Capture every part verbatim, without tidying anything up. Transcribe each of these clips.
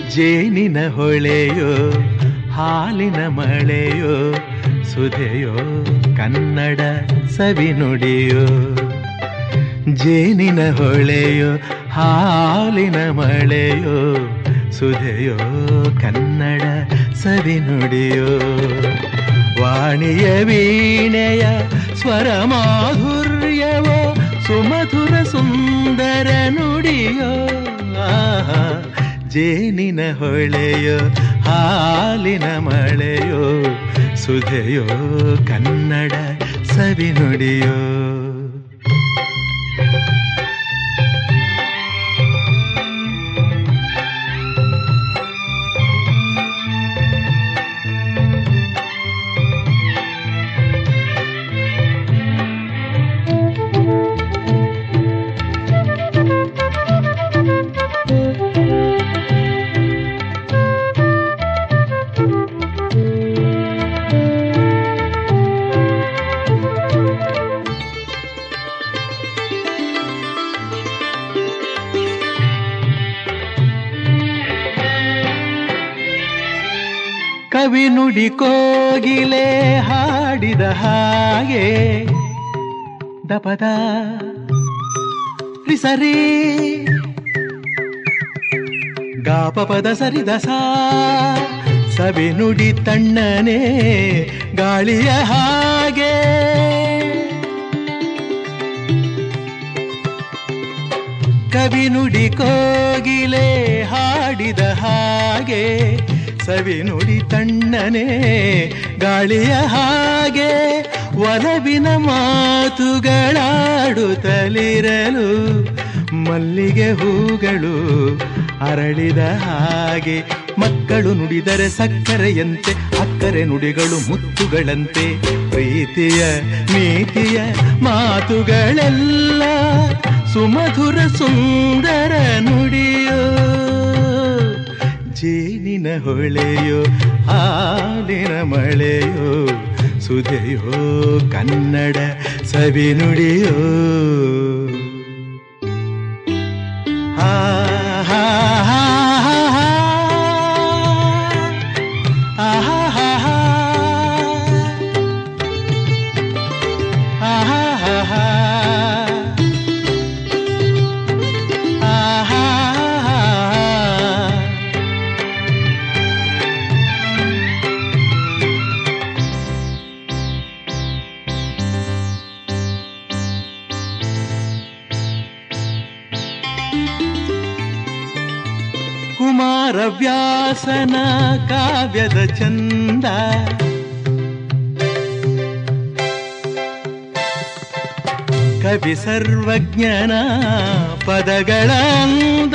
ಜೇನಿನ ಹೊಳೆಯೋ ಹಾಲಿನ ಮಳೆಯೋ ಸುಧೆಯೋ ಕನ್ನಡ ಸವಿನುಡಿಯೋ. ಜೇನಿನ ಹೊಳೆಯೋ ಹಾಲಿನ ಮಳೆಯೋ ಸುಧೆಯೋ ಕನ್ನಡ ಸವಿನುಡಿಯೋ. ವಾಣಿಯ ವೀಣೆಯ ಸ್ವರ ಮಾಧುರ್ಯವೋ ಸುಮಧುರ ಸುಂದರ ನುಡಿಯೋ. ಆಹಾ ಜೇನಿನ ಹೊಳೆಯೋ ಹಾಲಿನ ಮಳೆಯೋ ಸುಧೆಯೋ ಕನ್ನಡ ಸವಿನುಡಿಯೋ. ಕವಿ ನುಡಿ ಕೋಗಿಲೆ ಹಾಡಿದ ಹಾಗೆ ದಪದ ರಿಸರಿ ಗಾಪಪದ ಸರಿದ ಸಾ ಸವಿ ನುಡಿ ತಣ್ಣನೆ ಗಾಳಿಯ ಹಾಗೆ. ಕವಿ ನುಡಿ ಕೋಗಿಲೆ ಹಾಡಿದ ಹಾಗೆ ಸವಿ ನುಡಿ ತಣ್ಣನೆ ಗಾಳಿಯ ಹಾಗೆ. ಒಲವಿನ ಮಾತುಗಳಾಡುತ್ತಲಿರಲು ಮಲ್ಲಿಗೆ ಹೂಗಳು ಅರಳಿದ ಹಾಗೆ. ಮಕ್ಕಳು ನುಡಿದರೆ ಸಕ್ಕರೆಯಂತೆ ಅಕ್ಕರೆ ನುಡಿಗಳು ಮುತ್ತುಗಳಂತೆ. ಪ್ರೀತಿಯ ನೀತಿಯ ಮಾತುಗಳೆಲ್ಲ ಸುಮಧುರ ಸುಂದರ ನುಡಿಯೋ. ಜೇನಿನ ಹೊಳೆಯೋ ಹಾಲಿನ ಮಳೆಯೋ ಸುಧೆಯೋ ಕನ್ನಡ ಸವಿನುಡಿಯೋ. ಹಾ ಹಾ ಹಾ ಹಾ ಹಾ ಆಹಾ ಹಾ ಹಾ ಆಹಾ ಹಾ ಹಾ ಆಹಾ. ಕುಮಾರವ್ಯಾಸನ ಕಾವ್ಯದ ಚಂದ ಕವಿ ಸರ್ವಜ್ಞನ ಪದಗಳ ಅಂದ.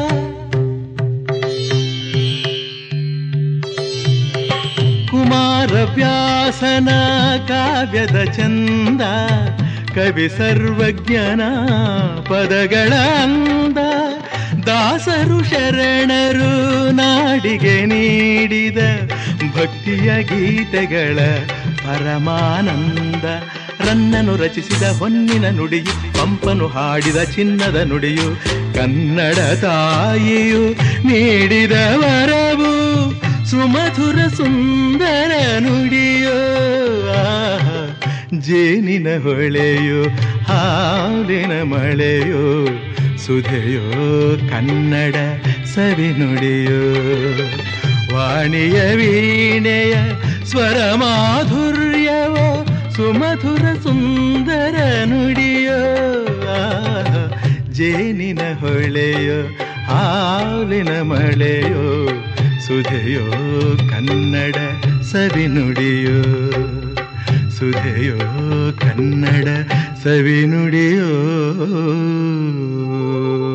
ಕುಮಾರವ್ಯಾಸನ ಕಾವ್ಯದ ಚಂದ ಕವಿ ಸರ್ವಜ್ಞನ ಪದಗಳ ಅಂದ. ದಾಸರು ಶರಣರು ನಾಡಿಗೆ ನೀಡಿದ ಭಕ್ತಿಯ ಗೀತೆಗಳ ಪರಮಾನಂದ. ರನ್ನನು ರಚಿಸಿದ ಹೊನ್ನಿನ ನುಡಿಯು ಪಂಪನು ಹಾಡಿದ ಚಿನ್ನದ ನುಡಿಯು. ಕನ್ನಡ ತಾಯಿಯು ನೀಡಿದ ವರವು ಸುಮಧುರ ಸುಂದರ ನುಡಿಯೋ. ಆಹಾ ಜೇನಿನ ಹೊಳೆಯೋ ಹಾಲಿನ ಮಳೆಯೋ ಸುಧೆಯೋ ಕನ್ನಡ ಸವಿನುಡಿಯೋ. ವಾಣಿಯ ವೀಣೆಯ ಸ್ವರ ಮಾಧುರ್ಯವೋ ಸುಮಧುರ ಸುಂದರ ನುಡಿಯೋ. ಆಹಾ ಜೇನಿನ ಹೊಳೆಯೋ ಹಾಲಿನ ಮಳೆಯೋ ಸುಧೆಯೋ ಕನ್ನಡ ಸವಿನುಡಿಯೋ. ಸುಧೆಯೋ ಕನ್ನಡ ಸವಿನುಡಿಯೋ.